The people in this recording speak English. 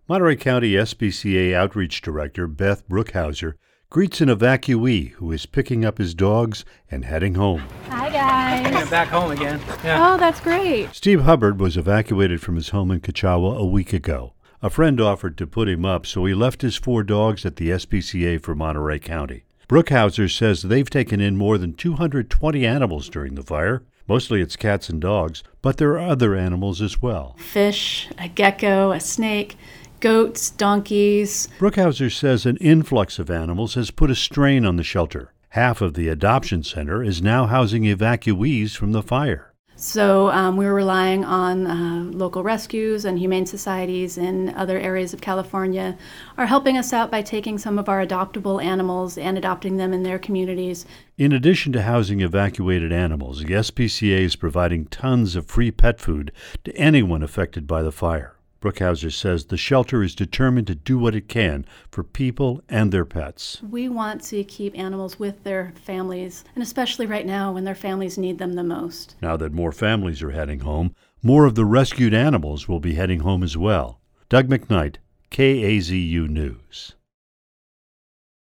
Monterey County SPCA Outreach Director Beth Brookhauser greets an evacuee who is picking up his dogs and heading home. Hi, guys. I'm back home again. Yeah. Oh, that's great. Steve Hubbard was evacuated from his home in Kachawa a week ago. A friend offered to put him up, so he left his 4 dogs at the SPCA for Monterey County. Brookhauser says they've taken in more than 220 animals during the fire. Mostly it's cats and dogs, but there are other animals as well. Fish, a gecko, a snake, goats, donkeys. Brookhauser says an influx of animals has put a strain on the shelter. Half of the adoption center is now housing evacuees from the fire. So we were relying on local rescues and humane societies in other areas of California are helping us out by taking some of our adoptable animals and adopting them in their communities. In addition to housing evacuated animals, the SPCA is providing tons of free pet food to anyone affected by the fire. Brookhauser says the shelter is determined to do what it can for people and their pets. We want to keep animals with their families, and especially right now when their families need them the most. Now that more families are heading home, more of the rescued animals will be heading home as well. Doug McKnight, KAZU News.